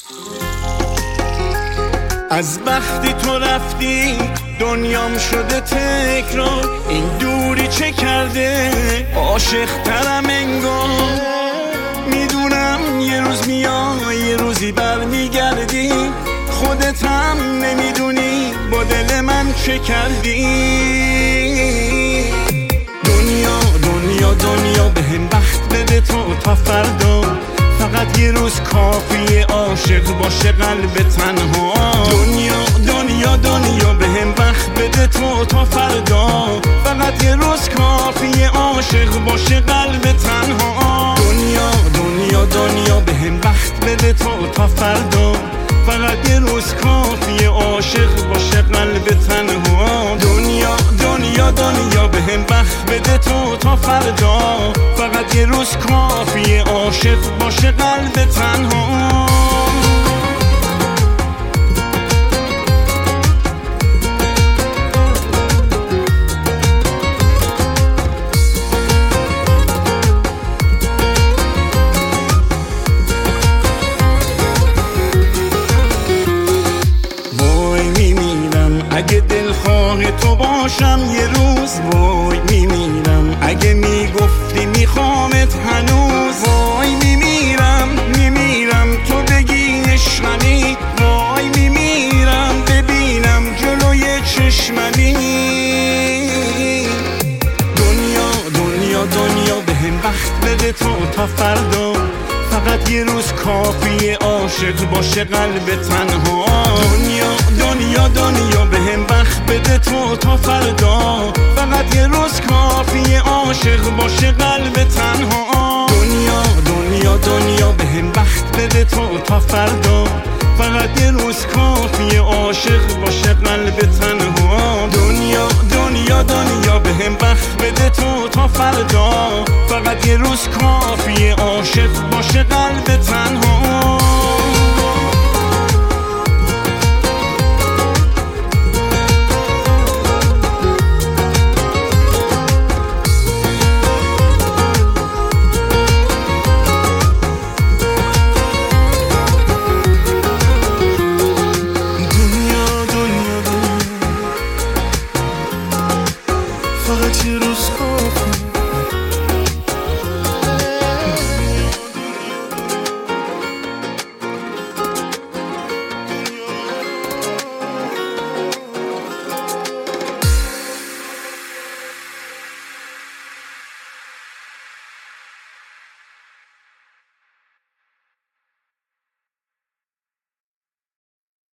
از وقتی تو رفتی دنیام شده تکرار، این دوری چه کرده عاشق ترم انگار. میدونم یه روز میای یه روزی برمیگردی، خودت هم نمیدونی با دل من چه کردی. دنیا دنیا دنیا بهم وقت بده تا فردا، فقط یه روز کافیه عاشق باشه قلب تنها. دنیا دنیا دنیا بهم وقت بده تا فردا، فقط یه روز کافیه عاشق باشه قلب تنها. دنیا دنیا دنیا بهم وقت بده تا فردا، فقط یه روز کافیه عاشق باشه قلب تنها. دنیا دنیا دنیا بهم وقت بده تا فردا، فقط یه روز کافیه عاشق باشه قلب تنها. اگه دلخواه تو باشم یه روز، وای میمیرم اگه میگفتی میخوامت هنوز. وای میمیرم تو بگی عشقمی، وای میمیرم ببینم جلوی چشممی. دنیا دنیا دنیا بهم وقت بده تا فردا، فقط یه روز کافیه عاشق باشه قلب تنها. دنیا دنیا دنیا بهم وقت بده تا فردا، فقط یه روز کافیه عاشق باشه قلب تنها. دنیا دنیا دنیا بهم وقت بده تا فردا، فقط یه روز کافیه عاشق باشه قلب تنها. دنیا دنیا دنیا بهم وقت بده تا فردا، فقط یه روز کافیه عاشق باشه قلب تنها.